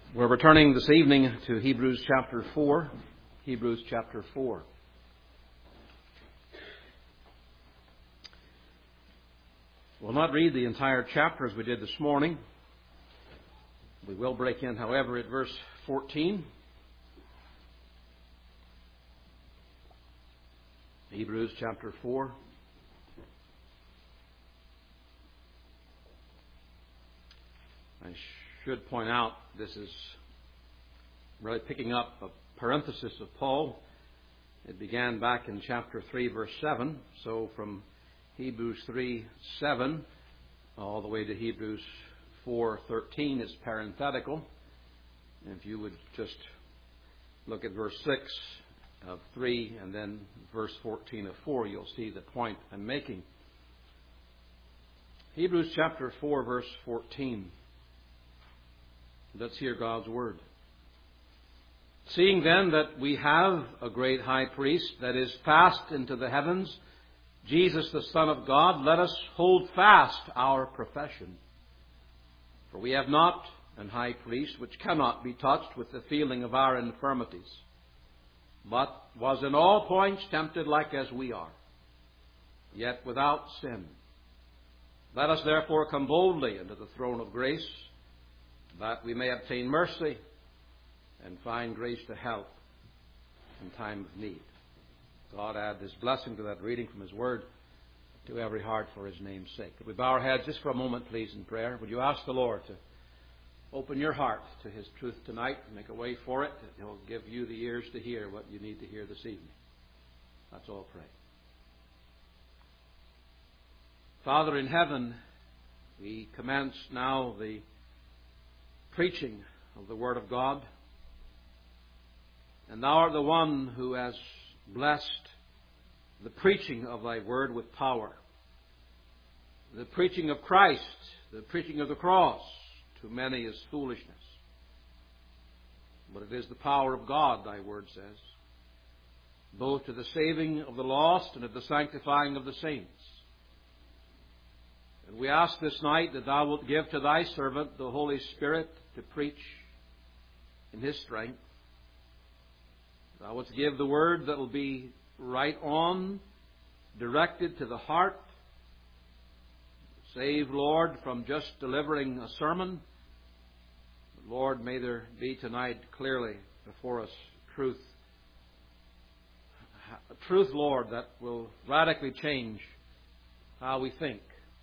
We're returning this evening to Hebrews chapter 4. Hebrews chapter 4. We'll not read the entire chapter as we did this morning. We will break in, however, at verse 14. Hebrews chapter 4. I should point out this is really picking up a parenthesis of Paul. It began back in chapter 3, verse 7. So from Hebrews 3:7 all the way to Hebrews 4:13 is parenthetical. And if you would just look at verse 6 of 3 and then verse 14 of 4, you'll see the point I'm making. Hebrews chapter 4, verse 14. Let's hear God's word. Seeing then that we have a great high priest that is passed into the heavens, Jesus the Son of God, let us hold fast our profession. For we have not an high priest which cannot be touched with the feeling of our infirmities, but was in all points tempted like as we are, yet without sin. Let us therefore come boldly into the throne of grace, that we may obtain mercy and find grace to help in time of need. God add His blessing to that reading from His Word to every heart for His name's sake. Could we bow our heads just for a moment, please, in prayer? Would you ask the Lord to open your heart to His truth tonight and make a way for it, that He'll give you the ears to hear what you need to hear this evening. Let's all pray. Father in heaven, we commence now the preaching of the Word of God. And Thou art the one who has blessed the preaching of Thy Word with power. The preaching of Christ, the preaching of the cross, to many is foolishness. But it is the power of God, Thy Word says, both to the saving of the lost and to the sanctifying of the saints. And we ask this night that Thou wilt give to Thy servant the Holy Spirit to preach in His strength. Thou wilt give the word that will be right on, directed to the heart. Save, Lord, from just delivering a sermon. But Lord, may there be tonight clearly before us truth. Truth, Lord, that will radically change how we think.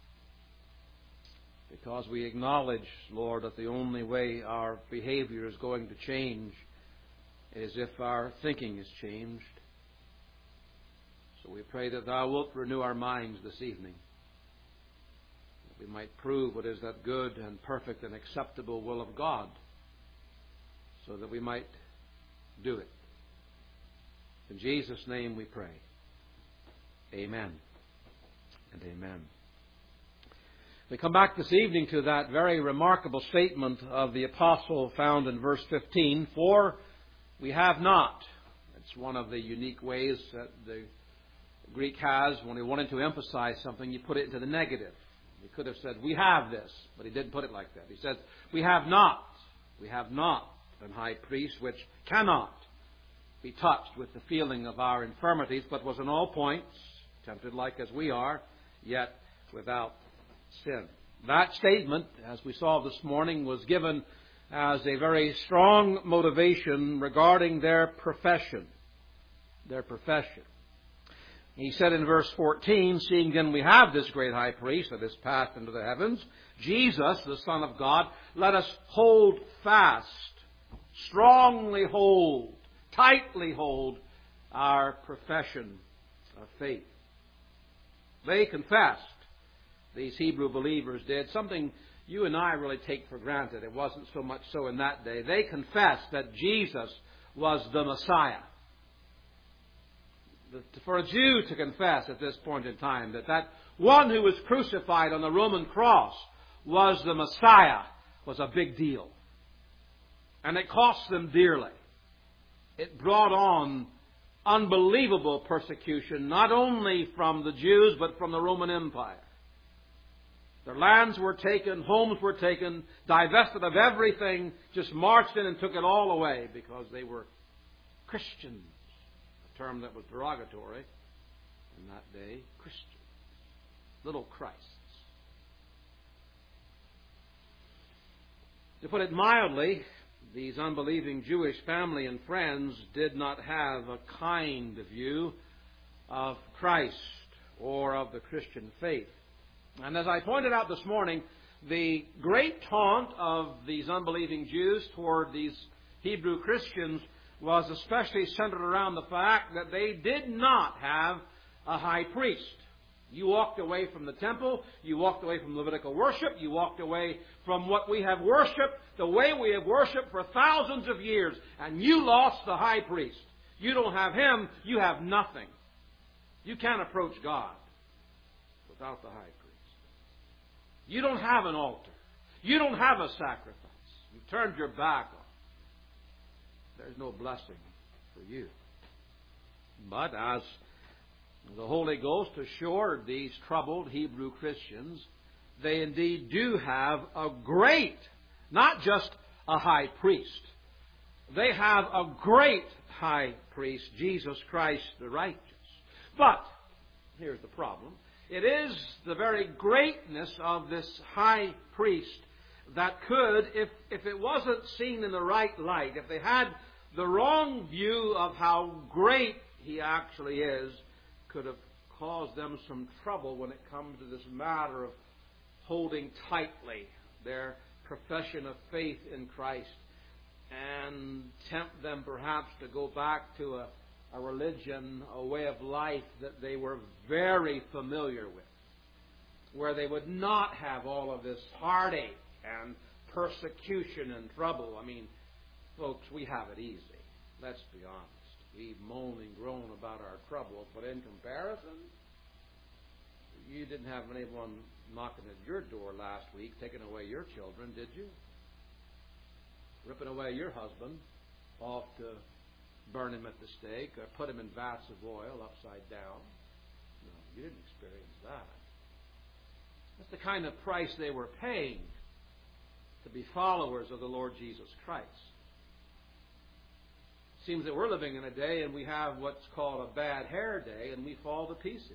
Because we acknowledge, Lord, that the only way our behavior is going to change is if our thinking is changed. So we pray that Thou wilt renew our minds this evening, that we might prove what is that good and perfect and acceptable will of God, so that we might do it. In Jesus' name we pray. Amen and amen. We come back this evening to that very remarkable statement of the apostle found in verse 15. For we have not. It's one of the unique ways that the Greek has when he wanted to emphasize something. You put it into the negative. He could have said, we have this, but he didn't put it like that. He says, we have not. We have not an high priest which cannot be touched with the feeling of our infirmities, but was in all points tempted like as we are, yet without sin. That statement, as we saw this morning, was given as a very strong motivation regarding their profession. Their profession. He said in verse 14, seeing then we have this great high priest that is passed into the heavens, Jesus, the Son of God, let us hold fast, strongly hold, tightly hold our profession of faith. They confessed. These Hebrew believers did something you and I really take for granted. It wasn't so much so in that day. They confessed that Jesus was the Messiah. For a Jew to confess at this point in time that one who was crucified on the Roman cross was the Messiah was a big deal. And it cost them dearly. It brought on unbelievable persecution, not only from the Jews, but from the Roman Empire. Their lands were taken, homes were taken, divested of everything, just marched in and took it all away because they were Christians, a term that was derogatory in that day, Christians, little Christs. To put it mildly, these unbelieving Jewish family and friends did not have a kind view of Christ or of the Christian faith. And as I pointed out this morning, the great taunt of these unbelieving Jews toward these Hebrew Christians was especially centered around the fact that they did not have a high priest. You walked away from the temple, you walked away from Levitical worship, you walked away from what we have worshipped, the way we have worshipped for thousands of years, and you lost the high priest. You don't have him, you have nothing. You can't approach God without the high priest. You don't have an altar. You don't have a sacrifice. You've turned your back on it. There's no blessing for you. But as the Holy Ghost assured these troubled Hebrew Christians, they indeed do have a great, not just a high priest. They have a great high priest, Jesus Christ the righteous. But, here's the problem. It is the very greatness of this high priest that could, if it wasn't seen in the right light, if they had the wrong view of how great he actually is, could have caused them some trouble when it comes to this matter of holding tightly their profession of faith in Christ and tempt them perhaps to go back to a religion, a way of life that they were very familiar with, where they would not have all of this heartache and persecution and trouble. I mean, folks, we have it easy. Let's be honest. We moan and groan about our troubles, but in comparison, you didn't have anyone knocking at your door last week, taking away your children, did you? Ripping away your husband off to burn him at the stake or put him in vats of oil upside down. No, you didn't experience that. That's the kind of price they were paying to be followers of the Lord Jesus Christ. It seems that we're living in a day and we have what's called a bad hair day and we fall to pieces.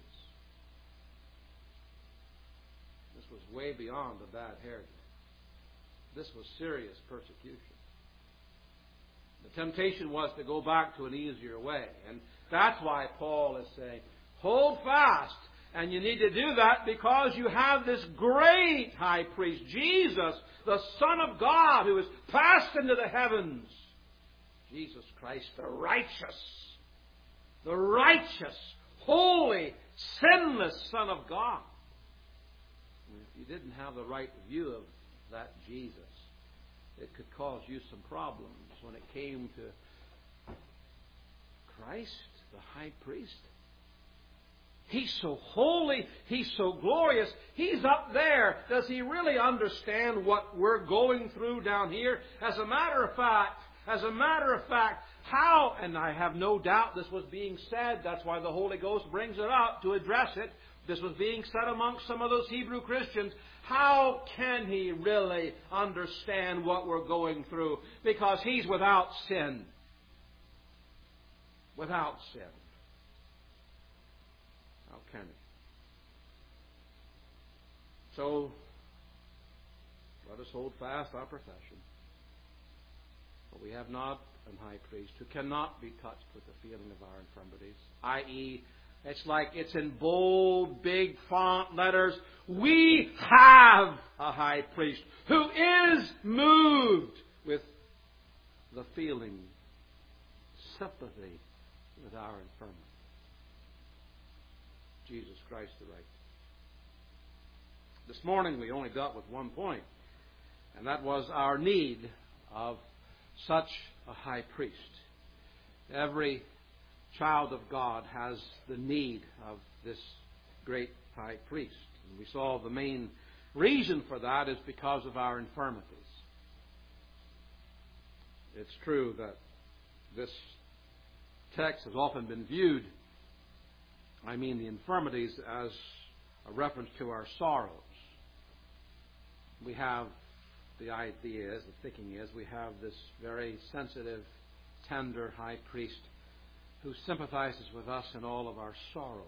This was way beyond a bad hair day. This was serious persecution. The temptation was to go back to an easier way. And that's why Paul is saying, hold fast. And you need to do that because you have this great high priest, Jesus, the Son of God, who is passed into the heavens. Jesus Christ, the righteous, holy, sinless Son of God. And if you didn't have the right view of that Jesus, it could cause you some problems when it came to Christ, the high priest. He's so holy. He's so glorious. He's up there. Does he really understand what we're going through down here? As a matter of fact, how, and I have no doubt this was being said, that's why the Holy Ghost brings it up to address it. This was being said amongst some of those Hebrew Christians. How can he really understand what we're going through? Because he's without sin. Without sin. How can he? So, let us hold fast our profession. But we have not an high priest who cannot be touched with the feeling of our infirmities, i.e., it's like it's in bold, big font letters. We have a high priest who is moved with the feeling, sympathy with our infirmity. Jesus Christ the righteous. This morning we only dealt with one point, and that was our need of such a high priest. Every child of God has the need of this great high priest. And we saw the main reason for that is because of our infirmities. It's true that this text has often been viewed, the infirmities, as a reference to our sorrows. we have the idea is, the thinking is, we have this very sensitive, tender high priest who sympathizes with us in all of our sorrows.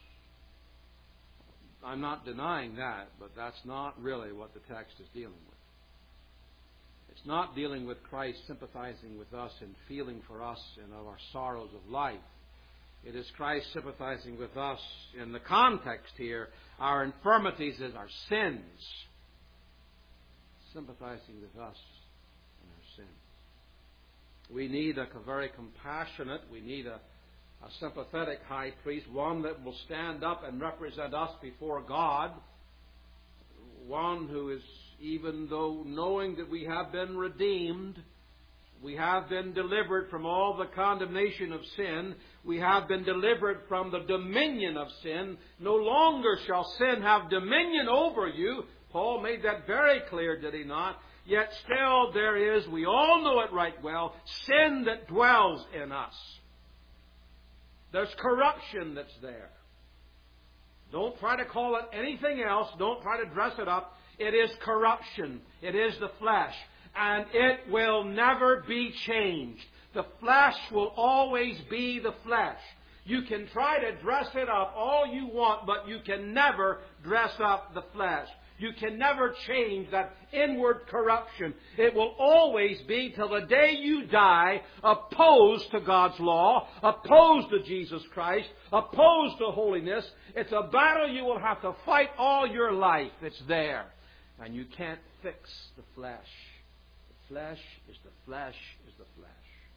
I'm not denying that, but that's not really what the text is dealing with. It's not dealing with Christ sympathizing with us and feeling for us in our sorrows of life. It is Christ sympathizing with us in the context here. Our infirmities is our sins. Sympathizing with us in our sins. We need a very compassionate, we need a sympathetic high priest, one that will stand up and represent us before God, one who is, even though knowing that we have been redeemed, we have been delivered from all the condemnation of sin, we have been delivered from the dominion of sin, no longer shall sin have dominion over you. Paul made that very clear, did he not? Yet still there is, we all know it right well, sin that dwells in us. There's corruption that's there. Don't try to call it anything else. Don't try to dress it up. It is corruption. It is the flesh. And it will never be changed. The flesh will always be the flesh. You can try to dress it up all you want, but you can never dress up the flesh. You can never change that inward corruption. It will always be till the day you die opposed to God's law, opposed to Jesus Christ, opposed to holiness. It's a battle you will have to fight all your life. It's there. And you can't fix the flesh. The flesh is the flesh is the flesh.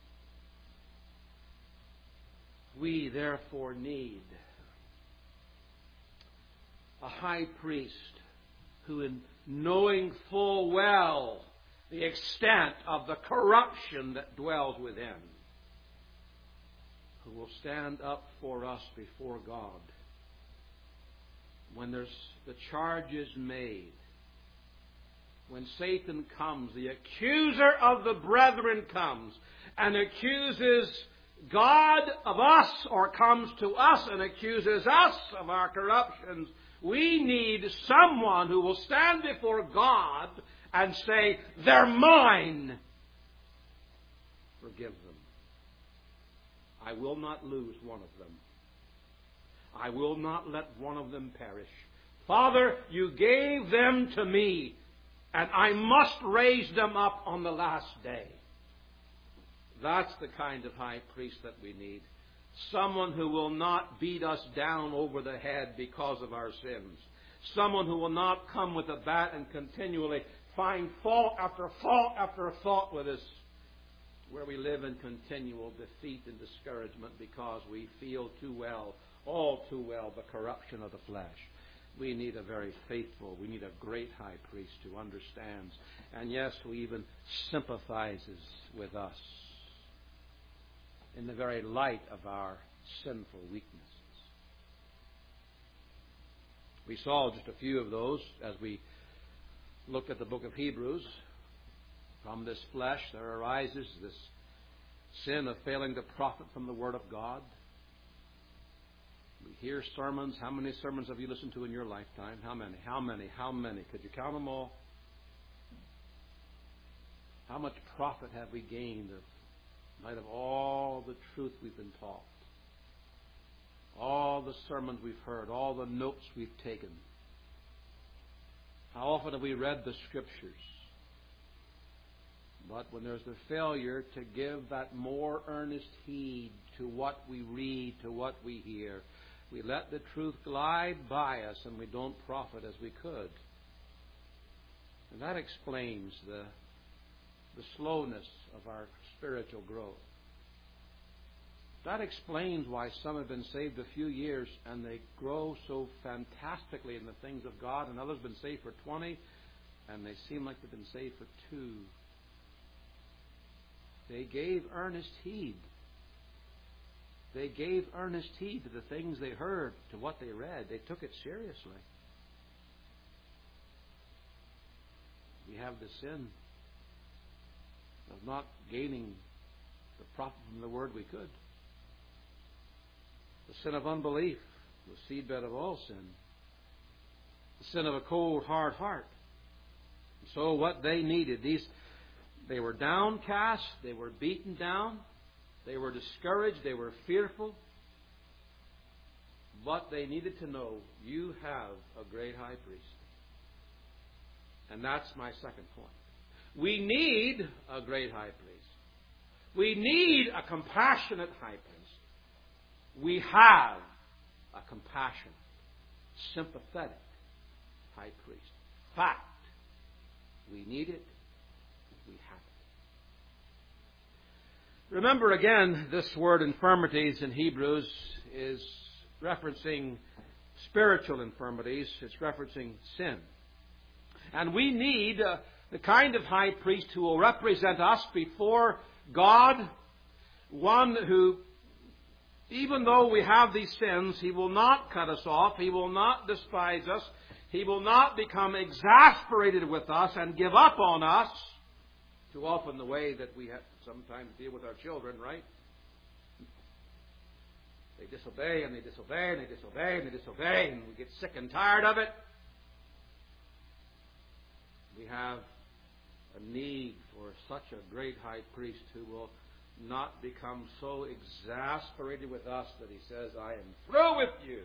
We therefore need a high priest who, in knowing full well the extent of the corruption that dwells within, who will stand up for us before God when there's the charge is made, when Satan comes, the accuser of the brethren comes and accuses God of us, or comes to us and accuses us of our corruptions. We need someone who will stand before God and say, they're mine. Forgive them. I will not lose one of them. I will not let one of them perish. Father, you gave them to me, and I must raise them up on the last day. That's the kind of high priest that we need. Someone who will not beat us down over the head because of our sins. Someone who will not come with a bat and continually find fault after fault after fault with us, where we live in continual defeat and discouragement because we feel too well, all too well, the corruption of the flesh. We need a very faithful, we need a great high priest who understands, and yes, who even sympathizes with us in the very light of our sinful weaknesses. We saw just a few of those as we looked at the book of Hebrews. From this flesh there arises this sin of failing to profit from the Word of God. We hear sermons. How many sermons have you listened to in your lifetime? How many? How many? How many? Could you count them all? How much profit have we gained in light of all the truth we've been taught? All the sermons we've heard, all the notes we've taken. How often have we read the Scriptures? But when there's the failure to give that more earnest heed to what we read, to what we hear, we let the truth glide by us and we don't profit as we could. And that explains the slowness of our spiritual growth. That explains why some have been saved a few years and they grow so fantastically in the things of God, and others have been saved for 20 and they seem like they've been saved for 2. They gave earnest heed. They gave earnest heed to the things they heard, to what they read. They took it seriously. We have the sin of not gaining the profit from the Word we could. The sin of unbelief, the seedbed of all sin. The sin of a cold, hard heart. So what they needed, they were downcast, they were beaten down, they were discouraged, they were fearful. But they needed to know, you have a great high priest. And that's my second point. We need a great high priest. We need a compassionate high priest. We have a compassionate, sympathetic high priest. Fact. We need it. We have it. Remember again, this word infirmities in Hebrews is referencing spiritual infirmities. It's referencing sin. And we need the kind of high priest who will represent us before God. One who, even though we have these sins, He will not cut us off. He will not despise us. He will not become exasperated with us and give up on us. Too often the way that we have sometimes deal with our children, right? They disobey and they disobey and they disobey and they disobey, and we get sick and tired of it. We have a need for such a great high priest who will not become so exasperated with us that He says, I am through with you.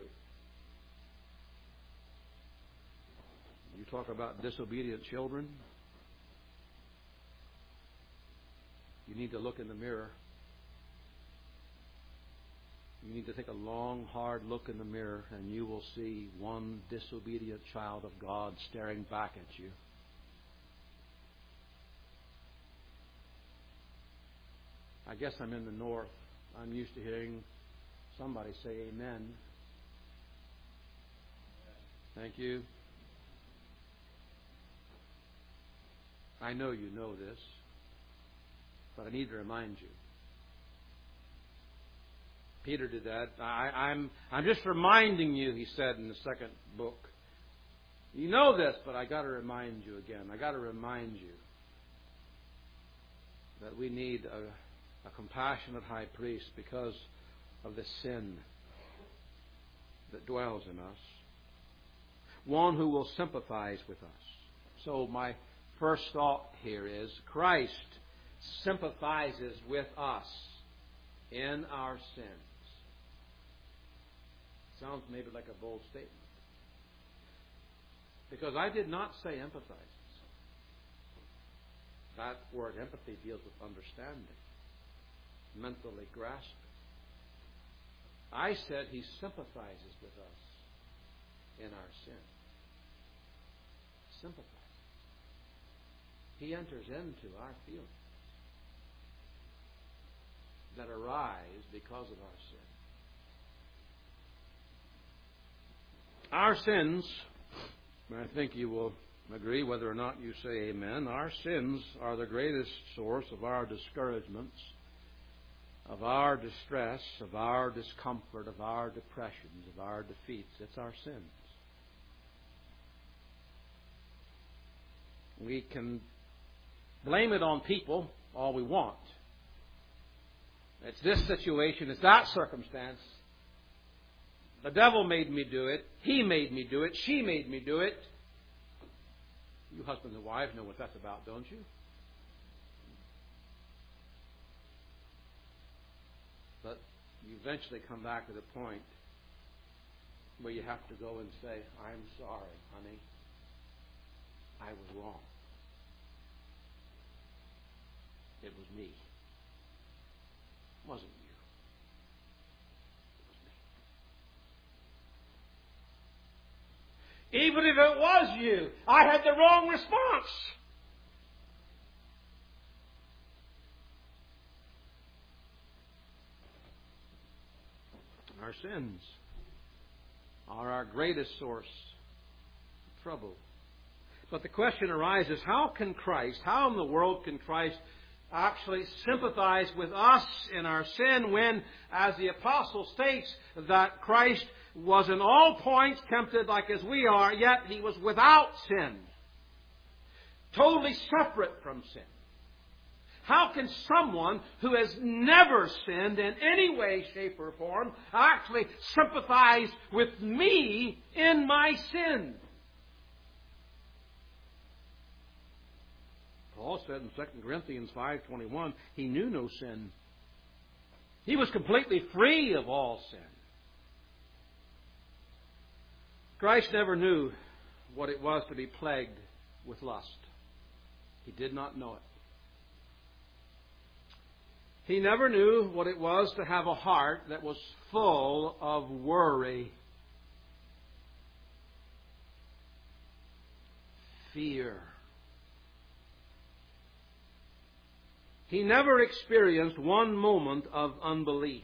You talk about disobedient children. You need to look in the mirror. You need to take a long, hard look in the mirror, and you will see one disobedient child of God staring back at you. I guess I'm in the north. I'm used to hearing somebody say amen. Thank you. I know you know this, but I need to remind you. Peter did that. I'm just reminding you, he said in the second book. You know this, but I got to remind you again. I got to remind you that we need a compassionate high priest because of the sin that dwells in us. One who will sympathize with us. So my first thought here is Christ sympathizes with us in our sins. Sounds maybe like a bold statement. Because I did not say empathizes. That word empathy deals with understanding, mentally grasping. I said He sympathizes with us in our sin. Sympathizes. He enters into our feelings that arise because of our sin. Our sins, I think you will agree, whether or not you say amen, our sins are the greatest source of our discouragements, of our distress, of our discomfort, of our depressions, of our defeats. It's our sins. We can blame it on people all we want. It's this situation, it's that circumstance. The devil made me do it. He made me do it. She made me do it. You husbands and wives know what that's about, don't you? But you eventually come back to the point where you have to go and say, I'm sorry, honey. I was wrong. It was me. It wasn't you. Even if it was you, I had the wrong response. Our sins are our greatest source of trouble. But the question arises, how in the world can Christ actually sympathize with us in our sin when, as the apostle states, that Christ was in all points tempted like as we are, yet He was without sin. Totally separate from sin. How can someone who has never sinned in any way, shape, or form actually sympathize with me in my sin? Paul said in 2 Corinthians 5:21, he knew no sin. He was completely free of all sin. Christ never knew what it was to be plagued with lust. He did not know it. He never knew what it was to have a heart that was full of worry, fear. He never experienced one moment of unbelief.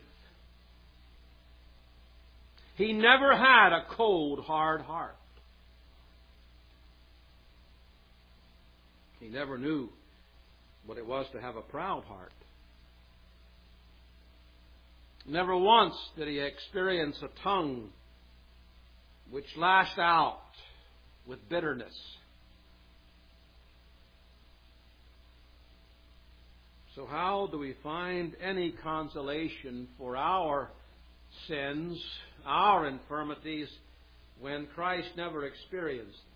He never had a cold, hard heart. He never knew what it was to have a proud heart. Never once did he experience a tongue which lashed out with bitterness. So how do we find any consolation for our sins, our infirmities, when Christ never experienced them?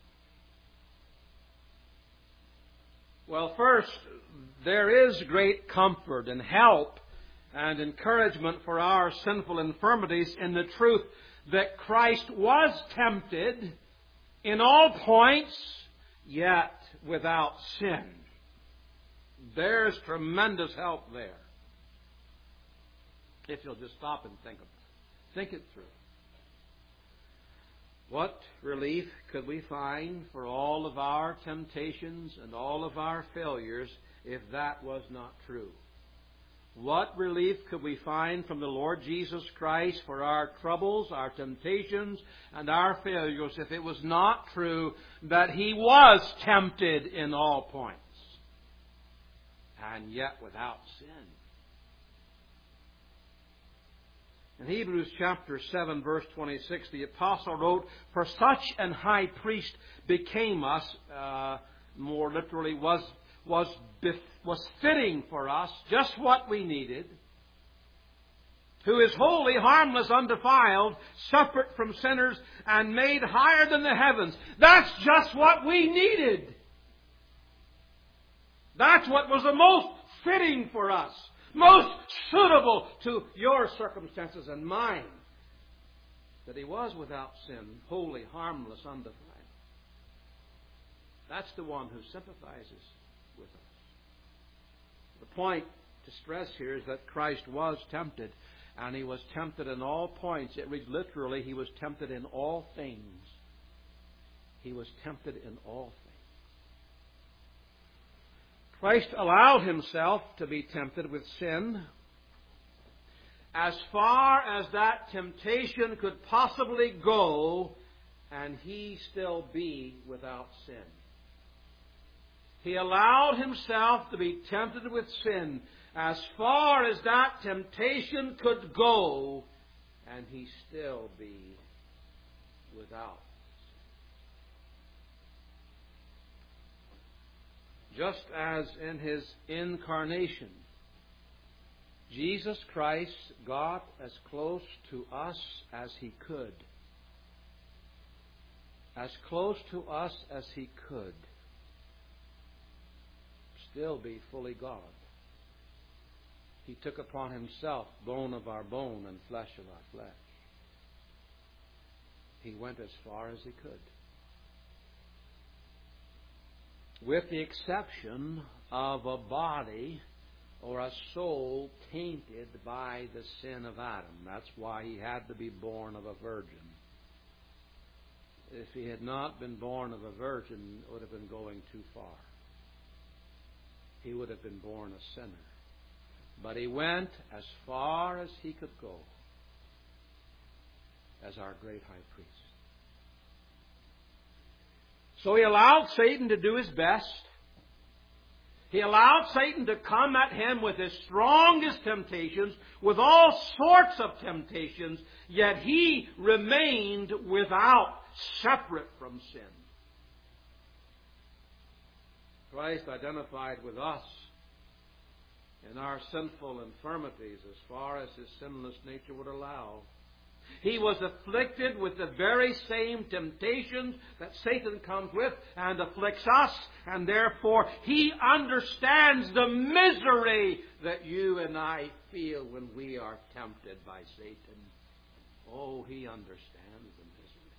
Well, first, there is great comfort and help and encouragement for our sinful infirmities in the truth that Christ was tempted in all points, yet without sin. There's tremendous help there, if you'll just stop and think about it. Think it through. What relief could we find for all of our temptations and all of our failures if that was not true? What relief could we find from the Lord Jesus Christ for our troubles, our temptations, and our failures if it was not true that He was tempted in all points, and yet without sin? In Hebrews chapter 7, verse 26, the apostle wrote, "For such an high priest became us," more literally, was fitting for us, just what we needed, "who is holy, harmless, undefiled, separate from sinners, and made higher than the heavens." That's just what we needed. That's what was the most fitting for us, most suitable to your circumstances and mine. That He was without sin, holy, harmless, undefiled. That's the one who sympathizes with us. The point to stress here is that Christ was tempted, and He was tempted in all points. It reads literally, He was tempted in all things. He was tempted in all things. Christ allowed Himself to be tempted with sin as far as that temptation could possibly go, and He still be without sin. He allowed Himself to be tempted with sin as far as that temptation could go, and He still be without sin. Just as in His incarnation, Jesus Christ got as close to us as He could. As close to us as He could. Still be fully God. He took upon Himself bone of our bone and flesh of our flesh. He went as far as He could. With the exception of a body or a soul tainted by the sin of Adam. That's why He had to be born of a virgin. If He had not been born of a virgin, it would have been going too far. He would have been born a sinner. But He went as far as He could go as our great high priest. So He allowed Satan to do his best. He allowed Satan to come at Him with his strongest temptations, with all sorts of temptations, yet He remained without, separate from sin. Christ identified with us in our sinful infirmities as far as His sinless nature would allow. He was afflicted with the very same temptations that Satan comes with and afflicts us, and therefore He understands the misery that you and I feel when we are tempted by Satan. Oh, He understands the misery.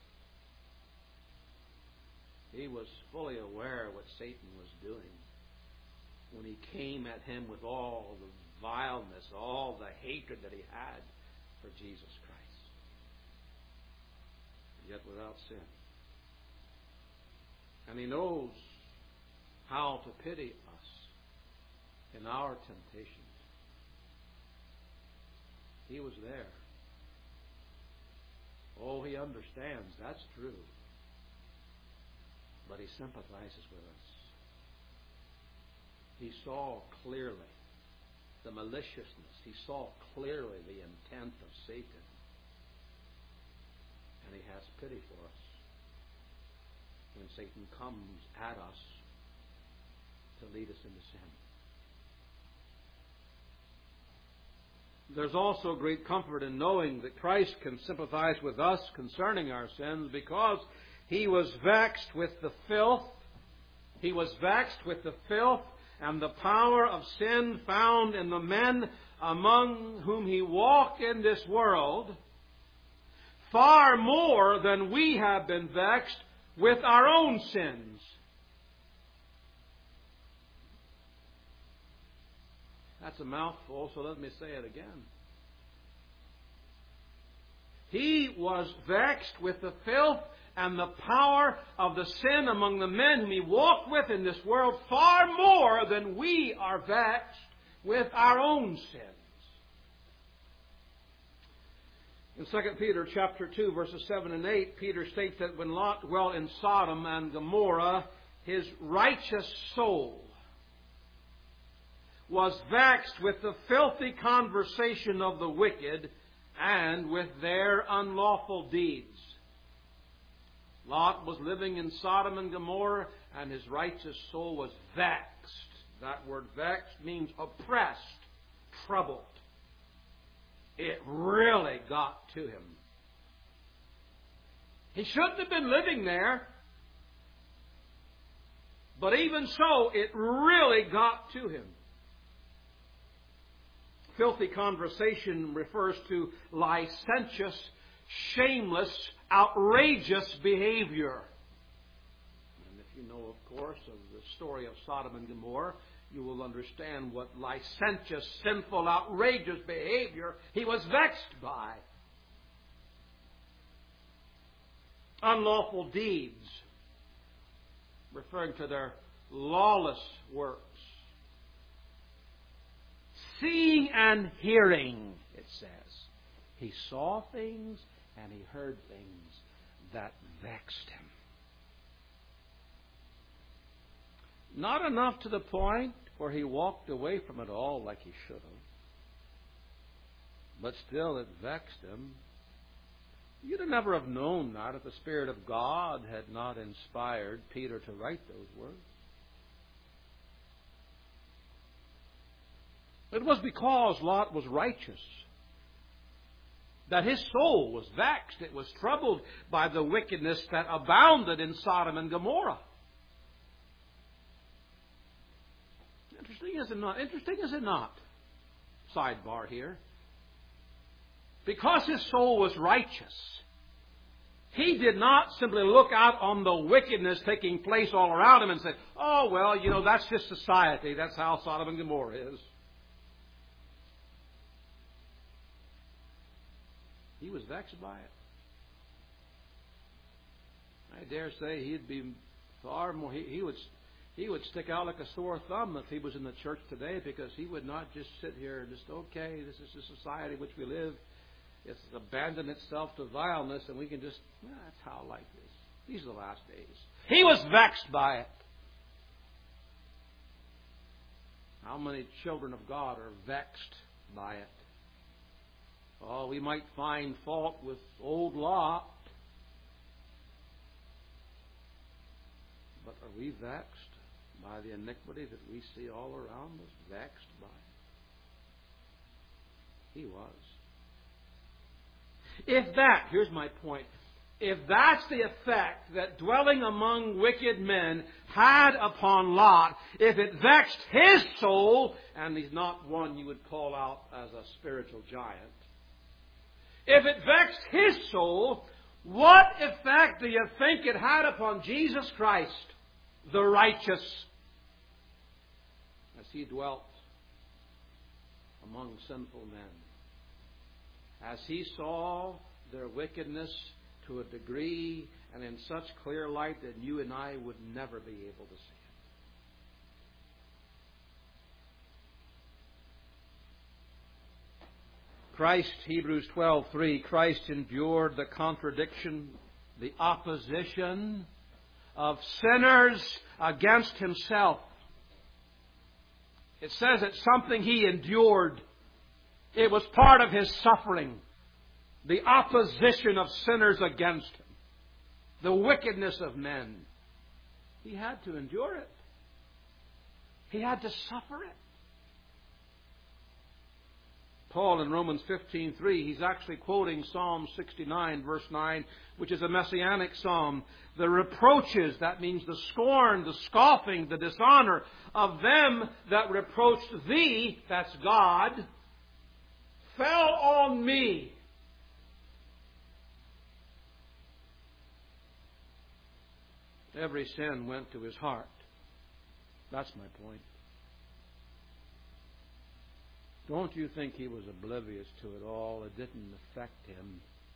He was fully aware of what Satan was doing when he came at him with all the vileness, all the hatred that he had for Jesus Christ, yet without sin. And He knows how to pity us in our temptations. He was there. Oh, He understands. That's true. But He sympathizes with us. He saw clearly the maliciousness. He saw clearly the intent of Satan. And He has pity for us when Satan comes at us to lead us into sin. There's also great comfort in knowing that Christ can sympathize with us concerning our sins, because He was vexed with the filth. He was vexed with the filth and the power of sin found in the men among whom He walked in this world, far more than we have been vexed with our own sins. That's a mouthful, so let me say it again. He was vexed with the filth and the power of the sin among the men whom He walked with in this world, far more than we are vexed with our own sins. In 2 Peter chapter 2, verses 7 and 8, Peter states that when Lot dwelt in Sodom and Gomorrah, his righteous soul was vexed with the filthy conversation of the wicked and with their unlawful deeds. Lot was living in Sodom and Gomorrah, and his righteous soul was vexed. That word vexed means oppressed, troubled. It really got to him. He shouldn't have been living there, but even so, it really got to him. Filthy conversation refers to licentious, shameless, outrageous behavior. And if you know, of course, of the story of Sodom and Gomorrah, you will understand what licentious, sinful, outrageous behavior he was vexed by. Unlawful deeds, referring to their lawless works. Seeing and hearing, it says. He saw things and he heard things that vexed him. Not enough to the point where he walked away from it all like he should have. But still it vexed him. You'd have never have known that if the Spirit of God had not inspired Peter to write those words. It was because Lot was righteous that his soul was vexed. It was troubled by the wickedness that abounded in Sodom and Gomorrah. Interesting, is it not? Interesting, is it not? Sidebar here. Because his soul was righteous, he did not simply look out on the wickedness taking place all around him and say, oh, well, you know, that's just society. That's how Sodom and Gomorrah is. He was vexed by it. I dare say he'd be far more... He would stick out like a sore thumb if he was in the church today, because he would not just sit here and just, okay, this is the society in which we live. It's abandoned itself to vileness, and we can just, that's how life is. These are the last days. He was vexed by it. How many children of God are vexed by it? Oh, we might find fault with old Lot, but are we vexed by the iniquity that we see all around us? Vexed by it? He was. Here's my point. If that's the effect that dwelling among wicked men had upon Lot, if it vexed his soul, and he's not one you would call out as a spiritual giant, if it vexed his soul, what effect do you think it had upon Jesus Christ, the righteous, as he dwelt among sinful men? As he saw their wickedness to a degree and in such clear light that you and I would never be able to see it. Christ, Hebrews 12:3, Christ endured the contradiction, the opposition of sinners against himself. It says it's something he endured. It was part of his suffering. The opposition of sinners against him. The wickedness of men. He had to endure it. He had to suffer it. Paul in Romans 15:3, he's actually quoting Psalm 69, verse 9, which is a messianic psalm. The reproaches, that means the scorn, the scoffing, the dishonor of them that reproached thee, that's God, fell on me. Every sin went to his heart. That's my point. Don't you think he was oblivious to it all? It didn't affect him.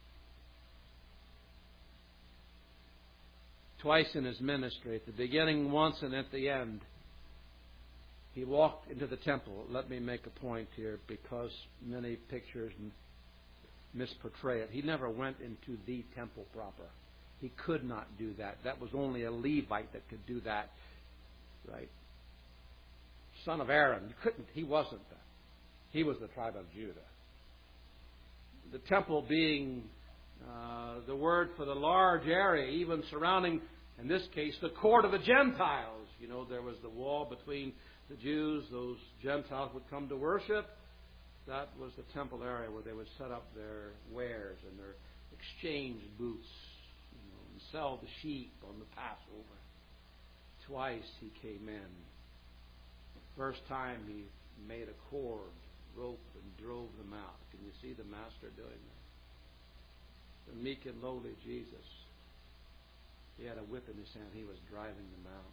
Twice in his ministry, at the beginning once and at the end, he walked into the temple. Let me make a point here because many pictures misportray it. He never went into the temple proper. He could not do that. That was only a Levite that could do that. Right? Son of Aaron. You couldn't. He wasn't that. He was the tribe of Judah. The temple being the word for the large area, even surrounding, in this case, the court of the Gentiles. You know, there was the wall between the Jews. Those Gentiles would come to worship. That was the temple area where they would set up their wares and their exchange booths. Sell the sheep on the Passover. Twice he came in. First time he made a cord, rope, and drove them out. Can you see the master doing that? The meek and lowly Jesus. He had a whip in his hand. He was driving them out.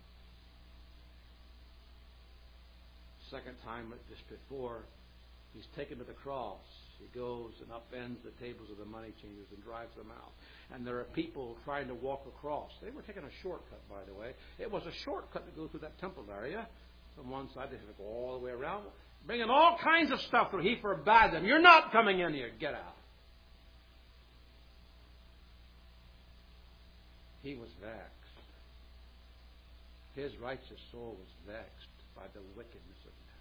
Second time, just before, he's taken to the cross. He goes and upends the tables of the money changers and drives them out. And there are people trying to walk across. They were taking a shortcut, by the way. It was a shortcut to go through that temple area. From one side, they had to go all the way around, bringing all kinds of stuff through. He forbade them. You're not coming in here. Get out. He was vexed. His righteous soul was vexed by the wickedness of men.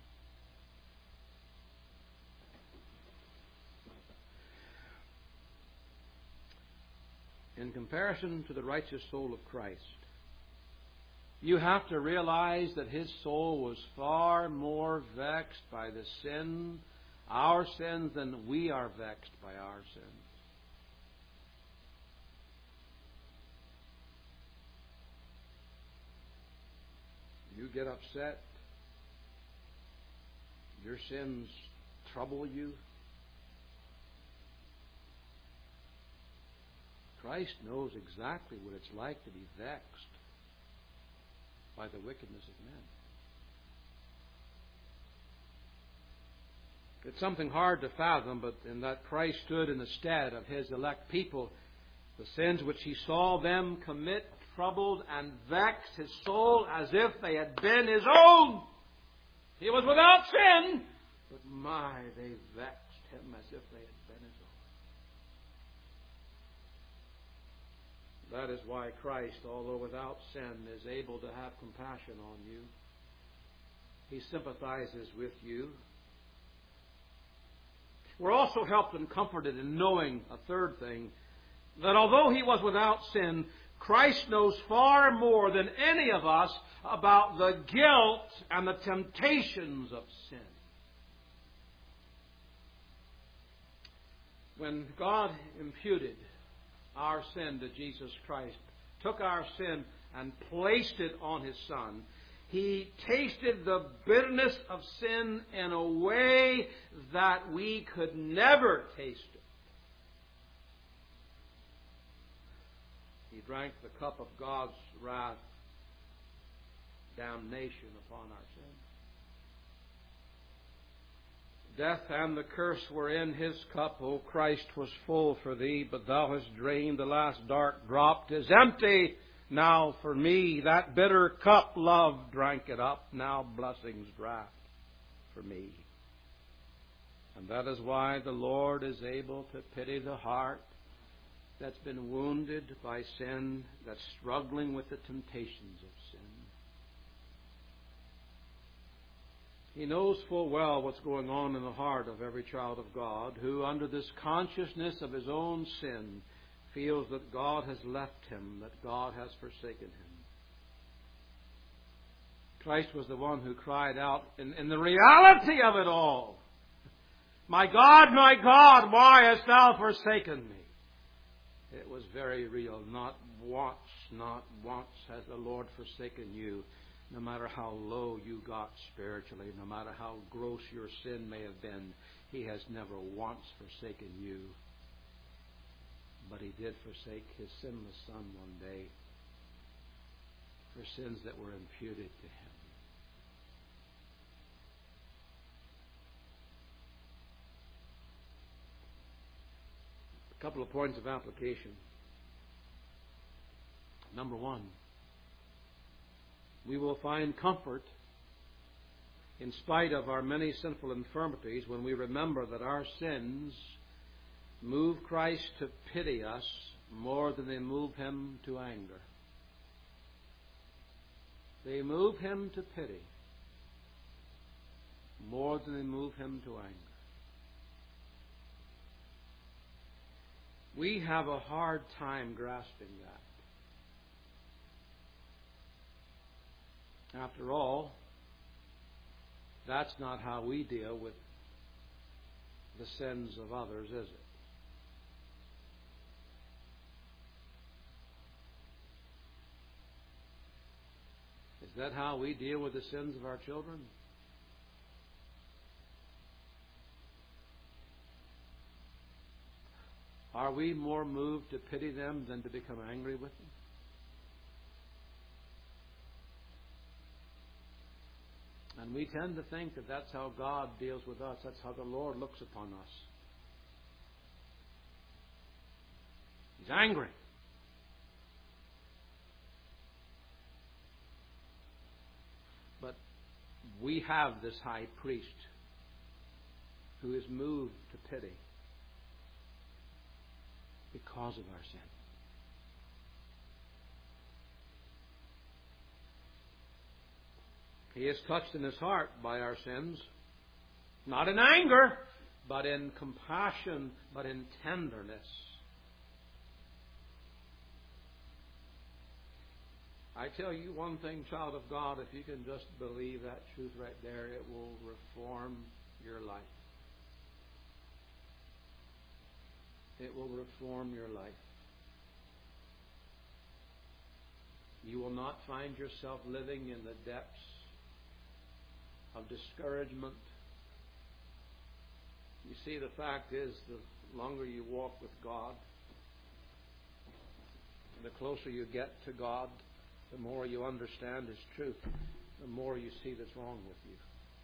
In comparison to the righteous soul of Christ, you have to realize that his soul was far more vexed by the sin, our sins, than we are vexed by our sins. You get upset, your sins trouble you. Christ knows exactly what it's like to be vexed by the wickedness of men. It's something hard to fathom, but in that Christ stood in the stead of his elect people, the sins which he saw them commit troubled and vexed his soul as if they had been his own. He was without sin, but they vexed him as if they had been his own. That is why Christ, although without sin, is able to have compassion on you. He sympathizes with you. We're also helped and comforted in knowing a third thing, that although he was without sin, Christ knows far more than any of us about the guilt and the temptations of sin. When God imputed our sin to Jesus Christ, took our sin and placed it on His Son, He tasted the bitterness of sin in a way that we could never taste it. He drank the cup of God's wrath, damnation upon our sin. Death and the curse were in His cup. O Christ was full for thee, but thou hast drained the last dark drop. 'Tis empty now for me. That bitter cup, love drank it up. Now blessings draught for me. And that is why the Lord is able to pity the heart that's been wounded by sin, that's struggling with the temptations of sin. He knows full well what's going on in the heart of every child of God who, under this consciousness of his own sin, feels that God has left him, that God has forsaken him. Christ was the one who cried out in the reality of it all, my God, why hast thou forsaken me? It was very real. Not once has the Lord forsaken you. No matter how low you got spiritually, no matter how gross your sin may have been, He has never once forsaken you. But He did forsake His sinless Son one day for sins that were imputed to Him. A couple of points of application. Number one, we will find comfort in spite of our many sinful infirmities when we remember that our sins move Christ to pity us more than they move Him to anger. They move Him to pity more than they move Him to anger. We have a hard time grasping that. After all, that's not how we deal with the sins of others, is it? Is that how we deal with the sins of our children? Are we more moved to pity them than to become angry with them? And we tend to think that that's how God deals with us. That's how the Lord looks upon us. He's angry. But we have this high priest who is moved to pity because of our sin. He is touched in His heart by our sins, not in anger, but in compassion, but in tenderness. I tell you one thing, child of God, if you can just believe that truth right there, it will reform your life. It will reform your life. You will not find yourself living in the depths of discouragement. You see, the fact is, the longer you walk with God, the closer you get to God, the more you understand His truth, the more you see that's wrong with you.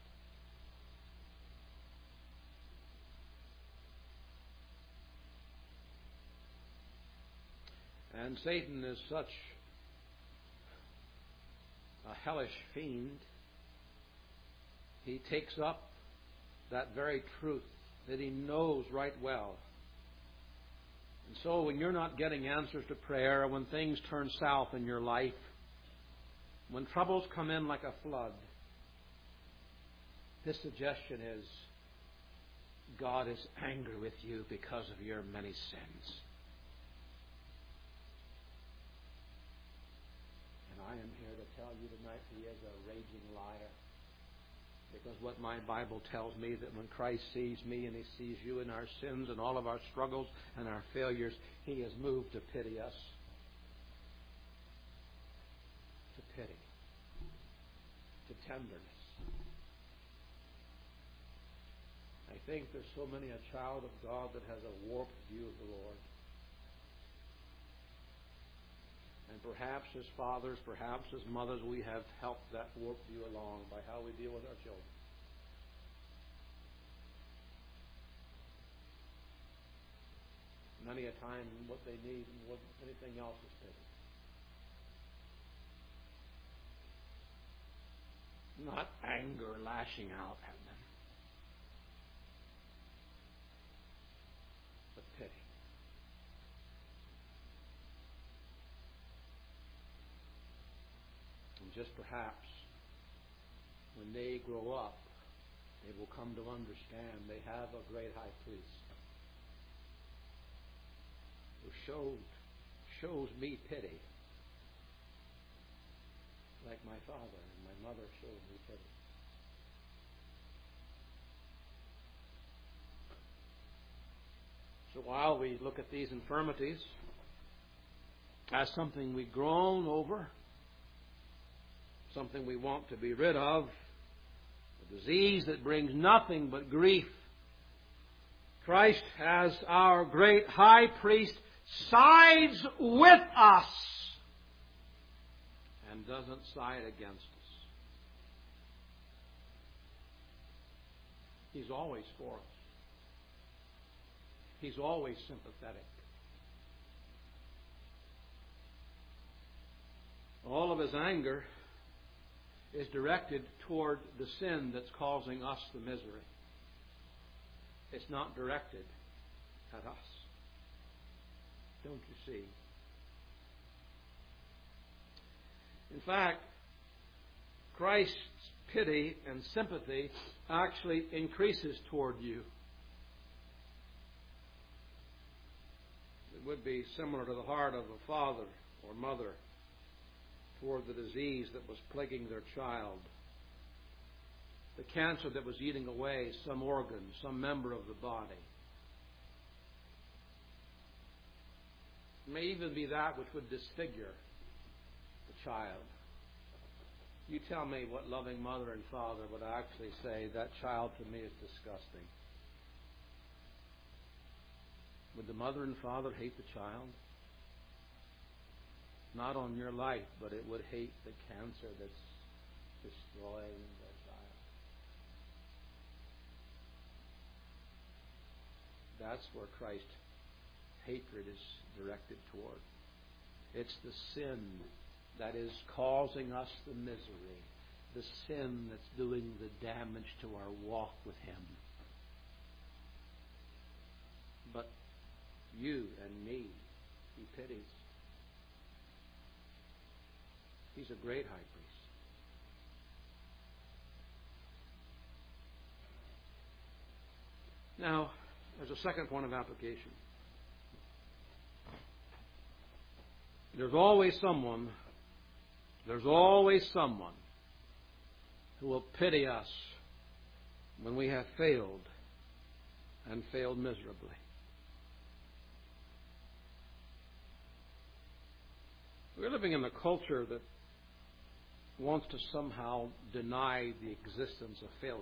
And Satan is such a hellish fiend. He takes up that very truth that he knows right well. And so when you're not getting answers to prayer, when things turn south in your life, when troubles come in like a flood, his suggestion is, God is angry with you because of your many sins. I am here to tell you tonight He is a raging liar. Because what my Bible tells me, that when Christ sees me and He sees you in our sins and all of our struggles and our failures, He is moved to pity us. To pity. To tenderness. I think there's so many a child of God that has a warped view of the Lord. And perhaps as fathers, perhaps as mothers, we have helped that warped view along by how we deal with our children. Many a time what they need more than anything else is pity. Not anger lashing out at them, but pity. And just perhaps when they grow up, they will come to understand they have a great high priest who shows me pity, like my father and my mother showed me pity. So while we look at these infirmities as something we groan over, something we want to be rid of, a disease that brings nothing but grief, Christ, as our great high priest, sides with us and doesn't side against us. He's always for us. He's always sympathetic. All of His anger is directed toward the sin that's causing us the misery. It's not directed at us. Don't you see? In fact, Christ's pity and sympathy actually increases toward you. It would be similar to the heart of a father or mother toward the disease that was plaguing their child. The cancer that was eating away some organ, some member of the body. It may even be that which would disfigure the child. You tell me what loving mother and father would actually say, that child to me is disgusting. Would the mother and father hate the child? Not on your life, but it would hate the cancer that's destroying their child. That's where Christ's hatred is directed toward. It's the sin that is causing us the misery, the sin that's doing the damage to our walk with Him. But you and me, He pities. He's a great high priest. Now, there's a second point of application. There's always someone who will pity us when we have failed and failed miserably. We're living in a culture that wants to somehow deny the existence of failure.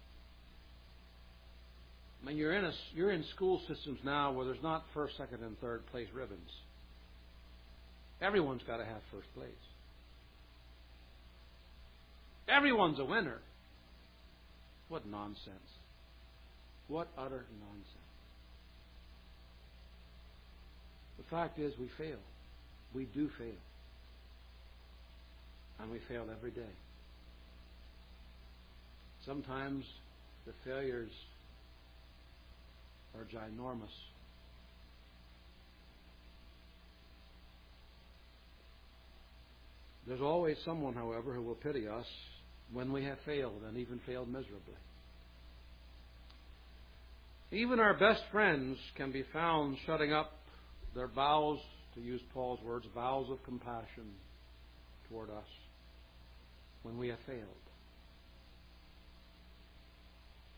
I mean, you're in school systems now where there's not first, second, and third place ribbons. Everyone's got to have first place. Everyone's a winner. What nonsense. What utter nonsense. The fact is, we fail. We do fail. And we fail every day. Sometimes the failures are ginormous. There's always someone, however, who will pity us when we have failed and even failed miserably. Even our best friends can be found shutting up their bowels, to use Paul's words, bowels of compassion toward us when we have failed.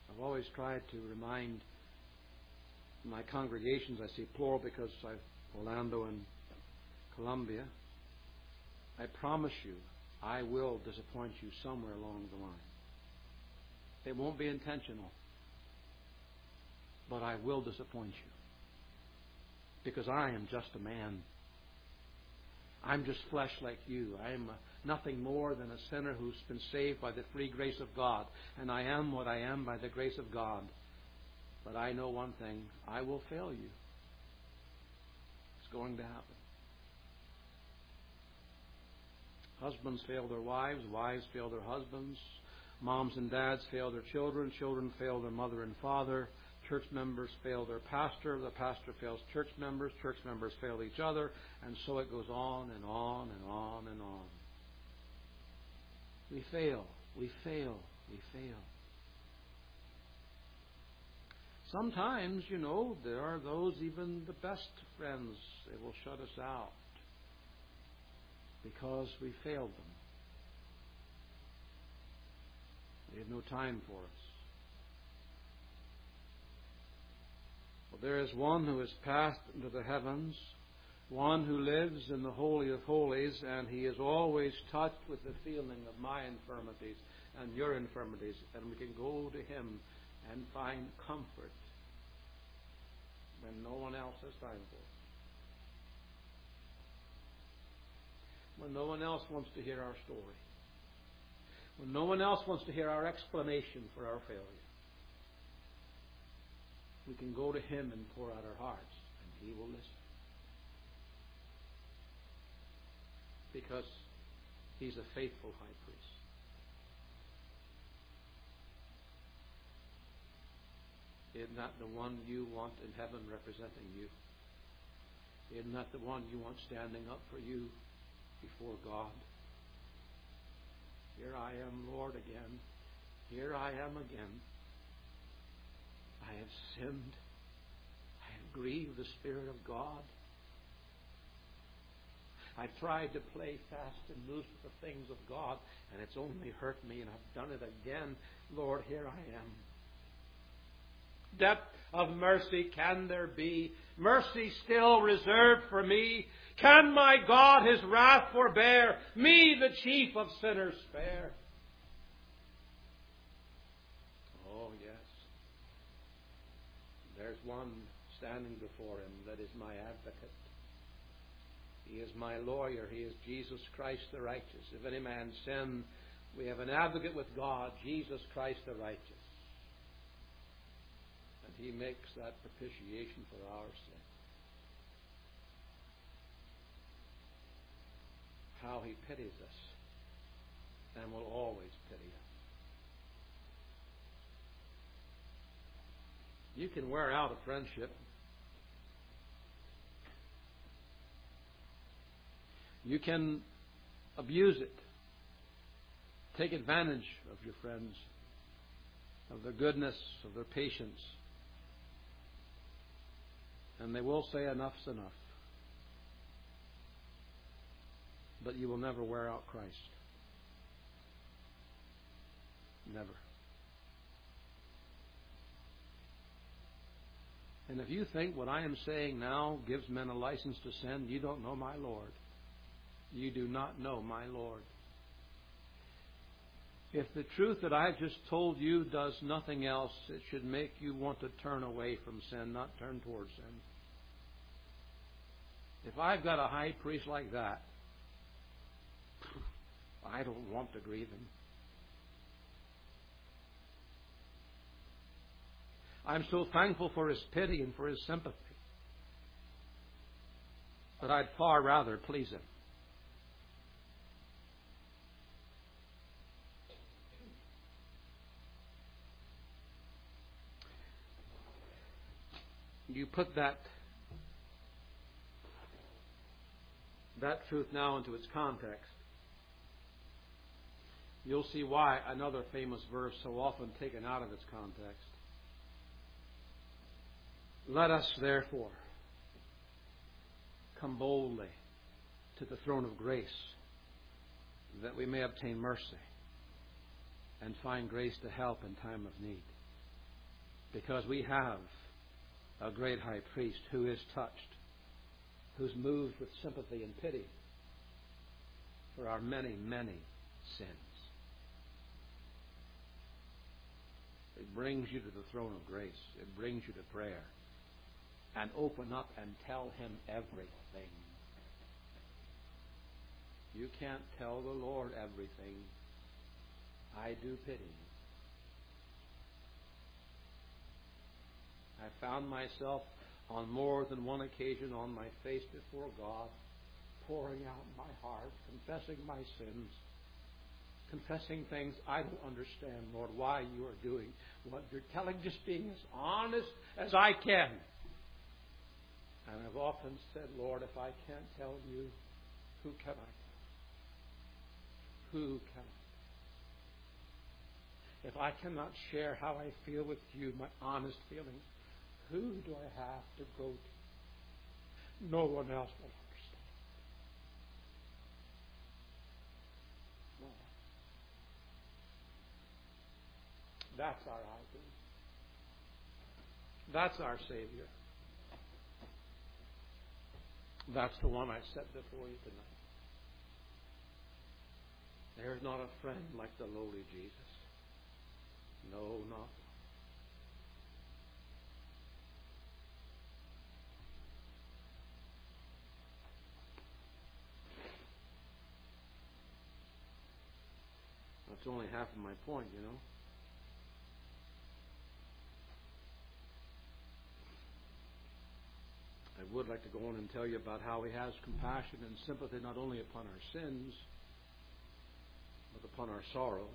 I've always tried to remind my congregations, I say plural because I've Orlando and Columbia, I promise you, I will disappoint you somewhere along the line. It won't be intentional, but I will disappoint you. Because I am just a man. I'm just flesh like you. I am nothing more than a sinner who's been saved by the free grace of God. And I am what I am by the grace of God. But I know one thing, I will fail you. It's going to happen. Husbands fail their wives, wives fail their husbands, moms and dads fail their children, children fail their mother and father, church members fail their pastor, the pastor fails church members fail each other, and so it goes on and on and on and on. We fail, we fail, we fail. Sometimes, there are those, even the best friends, they will shut us out because we failed them. They have no time for us. Well, there is one who has passed into the heavens, one who lives in the Holy of Holies, and he is always touched with the feeling of my infirmities and your infirmities, and we can go to him and find comfort when no one else has time for it. When no one else wants to hear our story. When no one else wants to hear our explanation for our failure. We can go to him and pour out our hearts, and he will listen. Because he's a faithful high priest. Isn't that the one you want in heaven representing you? Isn't that the one you want standing up for you before God? Here I am, Lord, again. Here I am again. I have sinned. I have grieved the Spirit of God. I've tried to play fast and loose with the things of God, and it's only hurt me, and I've done it again. Lord, here I am. Depth of mercy can there be? Mercy still reserved for me? Can my God his wrath forbear? Me, the chief of sinners, spare. Oh, yes. There's one standing before him that is my advocate. He is my lawyer. He is Jesus Christ the righteous. If any man sin, we have an advocate with God, Jesus Christ the righteous. And he makes that propitiation for our sin. How he pities us and will always pity us. You can wear out a friendship. You can abuse it. Take advantage of your friends, of their goodness, of their patience. And they will say enough's enough. But you will never wear out Christ. Never. And if you think what I am saying now gives men a license to sin, you don't know my Lord. You do not know my Lord. If the truth that I've just told you does nothing else, it should make you want to turn away from sin, not turn towards sin. If I've got a high priest like that, I don't want to grieve him. I'm so thankful for his pity and for his sympathy. But I'd far rather please him. You put that truth now into its context. You'll see why another famous verse so often taken out of its context. Let us therefore come boldly to the throne of grace, that we may obtain mercy and find grace to help in time of need. Because we have a great high priest who is touched, who's moved with sympathy and pity for our many, many sins. It brings you to the throne of grace. It brings you to prayer. And open up and tell Him everything. You can't tell the Lord everything. I do pity you. I found myself on more than one occasion on my face before God, pouring out my heart, confessing my sins, confessing things I don't understand, Lord, why you are doing what you're telling, just being as honest as I can. And I've often said, Lord, if I can't tell you, who can I tell? Who can I? If I cannot share how I feel with you, my honest feelings, who do I have to go to? No one else will understand. No one. That's our high priest. That's our Savior. That's the one I set before you tonight. There's not a friend like the lowly Jesus. No, not one. That's only half of my point, you know. I would like to go on and tell you about how He has compassion and sympathy not only upon our sins, but upon our sorrows.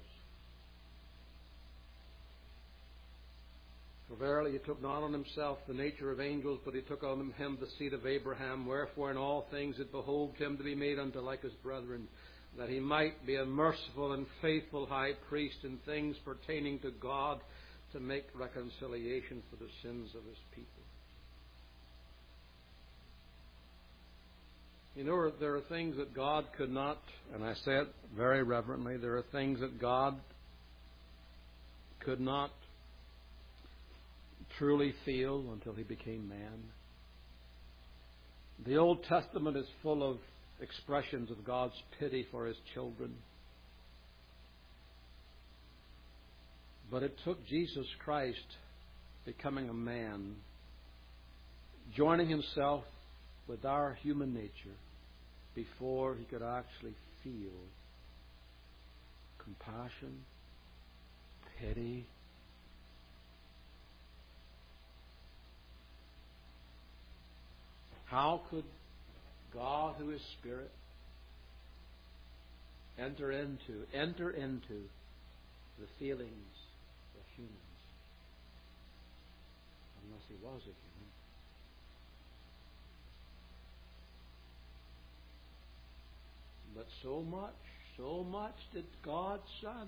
For verily He took not on Himself the nature of angels, but He took on Him the seed of Abraham. Wherefore in all things it behoved Him to be made unto like His brethren, that He might be a merciful and faithful high priest in things pertaining to God, to make reconciliation for the sins of His people. You know, there are things that God could not, and I say it very reverently, there are things that God could not truly feel until He became man. The Old Testament is full of expressions of God's pity for His children. But it took Jesus Christ becoming a man, joining Himself with our human nature, before He could actually feel compassion, pity. How could God, who is Spirit, enter into the feelings of humans unless He was a human? But so much did God's Son,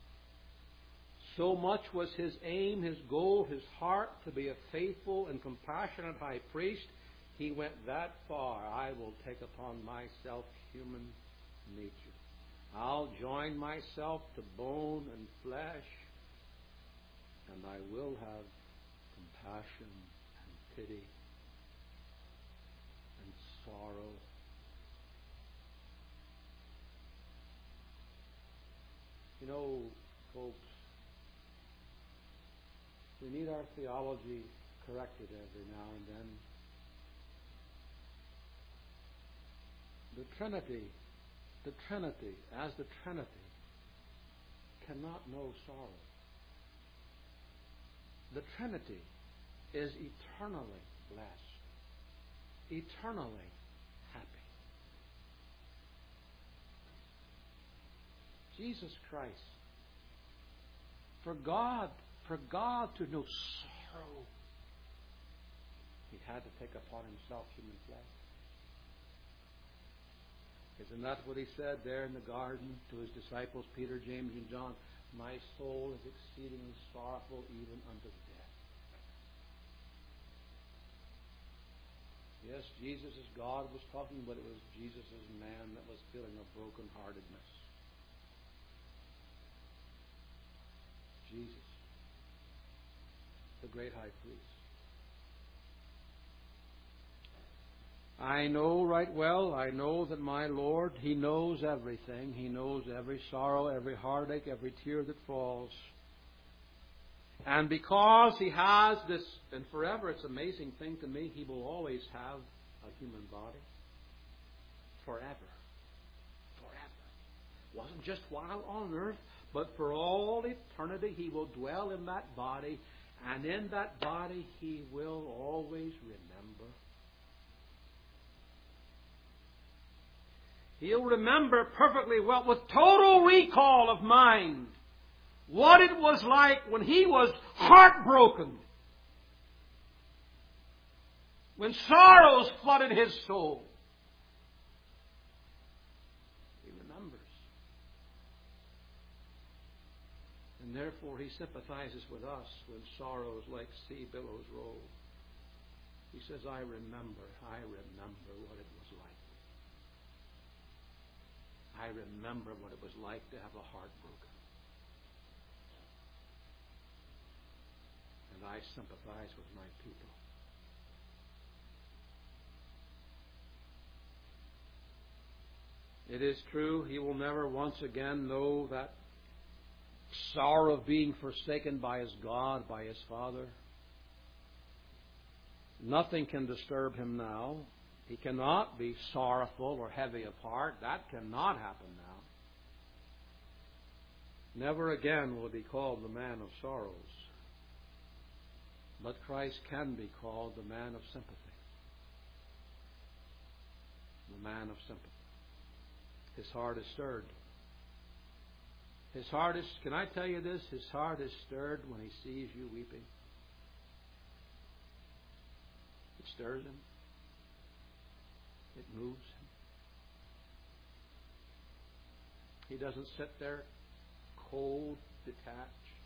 so much was His aim, His goal, His heart to be a faithful and compassionate high priest. He went that far. I will take upon myself human nature. I'll join myself to bone and flesh, and I will have compassion and pity and sorrow. You know, folks, we need our theology corrected every now and then. The Trinity, as the Trinity, cannot know sorrow. The Trinity is eternally blessed, eternally happy. Jesus Christ, for God to know sorrow, He had to take upon Himself human flesh. Isn't that what He said there in the garden to His disciples, Peter, James, and John? My soul is exceedingly sorrowful, even unto death. Yes, Jesus as God was talking, but it was Jesus as man that was feeling a brokenheartedness. Jesus. The great high priest. I know right well, I know that my Lord, He knows everything. He knows every sorrow, every heartache, every tear that falls. And because He has this, and forever, it's an amazing thing to me, He will always have a human body. Forever. Forever. It wasn't just while on earth, but for all eternity He will dwell in that body, and in that body He will always remember. He'll remember perfectly well, with total recall of mind, what it was like when He was heartbroken, when sorrows flooded His soul. He remembers. And therefore He sympathizes with us when sorrows like sea billows roll. He says, I remember what it was like. I remember what it was like to have a heart broken. And I sympathize with my people. It is true, He will never once again know that sorrow of being forsaken by His God, by His Father. Nothing can disturb Him now. He cannot be sorrowful or heavy of heart. That cannot happen now. Never again will He be called the man of sorrows. But Christ can be called the man of sympathy. The man of sympathy. His heart is stirred. His heart is, can I tell you this? His heart is stirred when He sees you weeping. It stirs Him. It moves Him. He doesn't sit there cold, detached.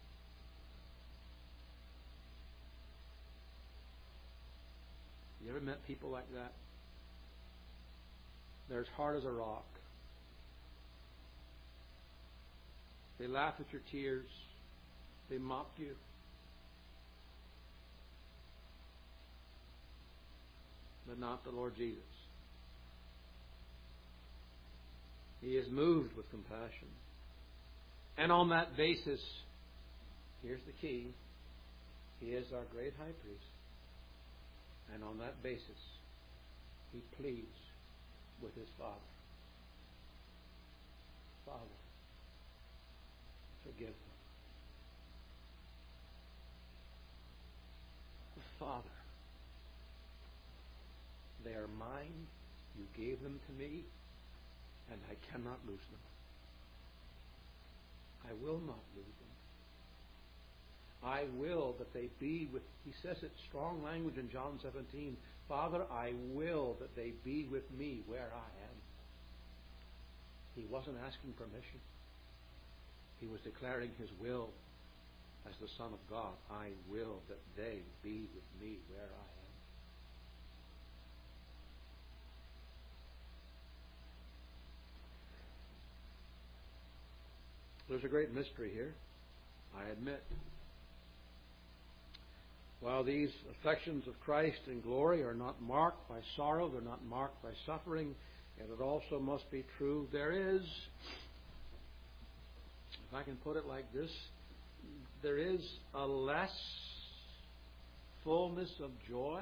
You ever met people like that? They're as hard as a rock. They laugh at your tears. They mock you. But not the Lord Jesus. He is moved with compassion. And on that basis, here's the key. He is our great high priest. And on that basis, He pleads with His Father. Father, forgive them. Father, they are mine. You gave them to me, and I cannot lose them. I will not lose them. I will that they be with, He says it strong language in John 17, Father, I will that they be with me where I am. He wasn't asking permission. He was declaring His will as the Son of God. I will that they be with me where I am. There's a great mystery here, I admit. While these affections of Christ in glory are not marked by sorrow, they're not marked by suffering, and it also must be true, there is, if I can put it like this, there is a less fullness of joy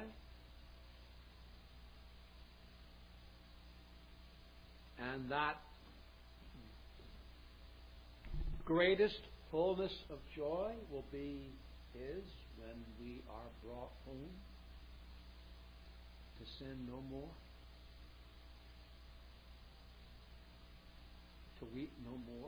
and that greatest fullness of joy will be His when we are brought home to sin no more, to weep no more.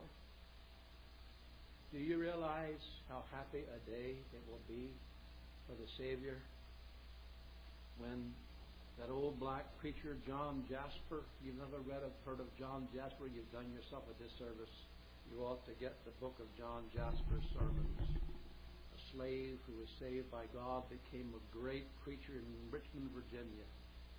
Do you realize how happy a day it will be for the Savior when that old black preacher John Jasper, you've never heard of John Jasper, you've done yourself a disservice. You ought to get the book of John Jasper's sermons. A slave who was saved by God became a great preacher in Richmond, Virginia.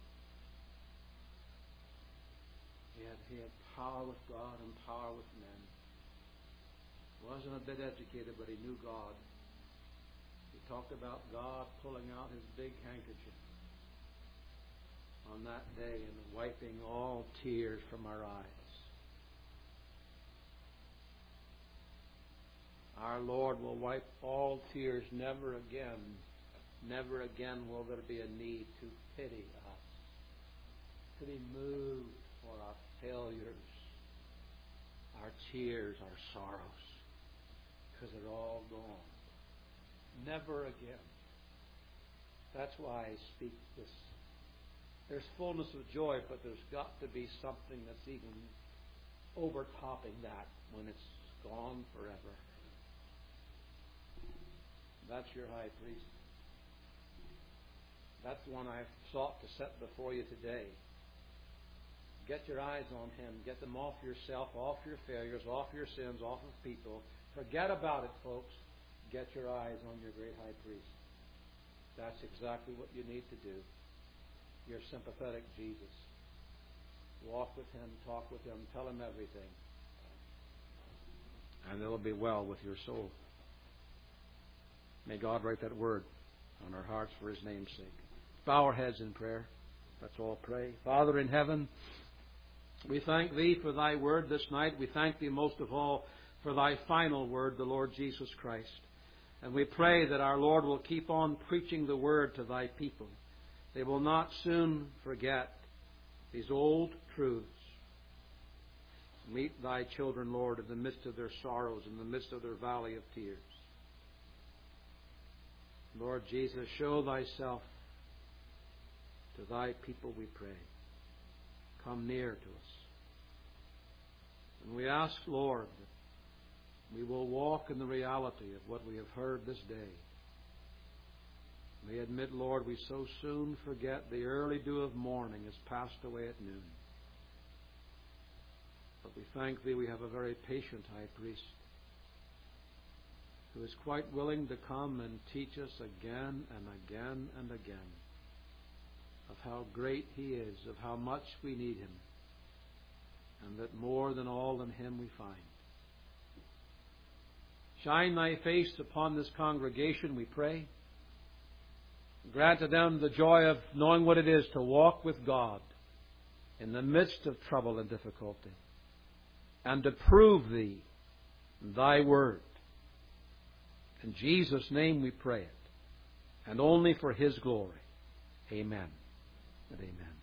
He had power with God and power with men. Wasn't a bit educated, but he knew God. He talked about God pulling out His big handkerchief on that day and wiping all tears from our eyes. Our Lord will wipe all tears. Never again will there be a need to pity us, to be moved for our failures, our tears, our sorrows, because they're all gone. Never again. That's why I speak this. There's fullness of joy, but there's got to be something that's even overtopping that when it's gone forever. That's your high priest. That's the one I've sought to set before you today. Get your eyes on Him. Get them off yourself, off your failures, off your sins, off of people. Forget about it, folks. Get your eyes on your great high priest. That's exactly what you need to do. Your sympathetic Jesus. Walk with Him, talk with Him, tell Him everything. And it'll be well with your soul. May God write that word on our hearts for His name's sake. Bow our heads in prayer. Let's all pray. Father in heaven, we thank Thee for Thy word this night. We thank Thee most of all for Thy final word, the Lord Jesus Christ. And we pray that our Lord will keep on preaching the word to Thy people. They will not soon forget these old truths. Meet Thy children, Lord, in the midst of their sorrows, in the midst of their valley of tears. Lord Jesus, show Thyself to Thy people, we pray. Come near to us. And we ask, Lord, that we will walk in the reality of what we have heard this day. We admit, Lord, we so soon forget the early dew of morning has passed away at noon. But we thank Thee we have a very patient high priest who is quite willing to come and teach us again and again and again of how great He is, of how much we need Him, and that more than all in Him we find. Shine Thy face upon this congregation, we pray. Grant to them the joy of knowing what it is to walk with God in the midst of trouble and difficulty, and to prove Thee, Thy word. In Jesus' name we pray it, and only for His glory. Amen and amen.